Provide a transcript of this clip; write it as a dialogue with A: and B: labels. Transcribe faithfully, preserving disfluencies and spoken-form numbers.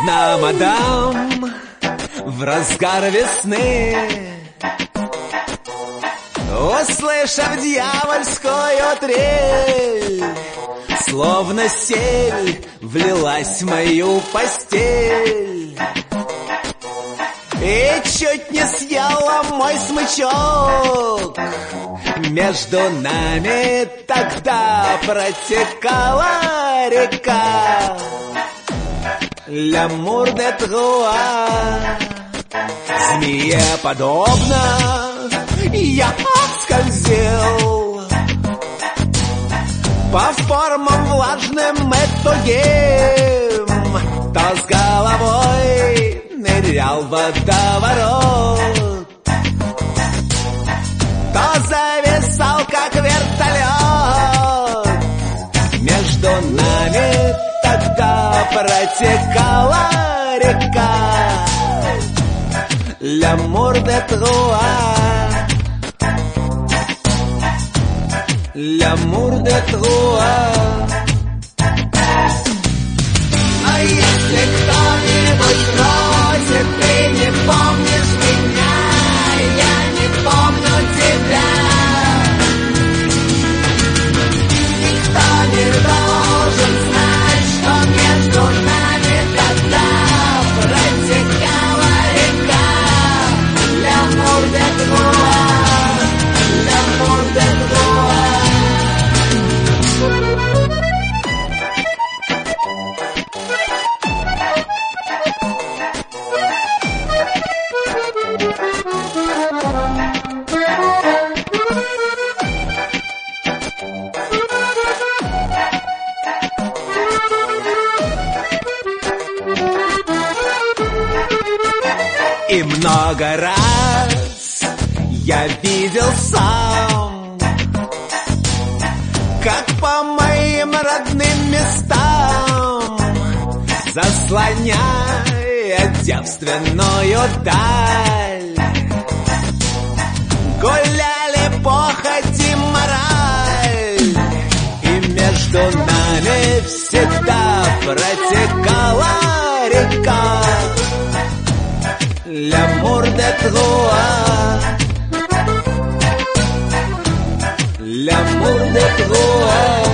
A: Одна мадам в разгар весны, услышав дьявольскую трель, словно сель влилась в мою постель и чуть не съела мой смычок. Между нами тогда протекала река Л'амур де Труа. Змее подобно я скользил по формам влажным и тугим, то с головой нырял в водоворот, то зависал, как вертолет. Между нами тогда протекала река Л'амур де Труа. Л'амур де Труа. А если кто-нибудь спросит, ты не помнишь меня, я не помню тебя, никто не должен знать, что между нами тогда протекала река Л'амур де Труа. Л'амур де Труа. И много раз я видел сам, как по моим родным местам, заслоняя девственную даль, гуляли похоть и мораль, и между нами всегда протекала река L'амур де Труа. L'амур де Труа.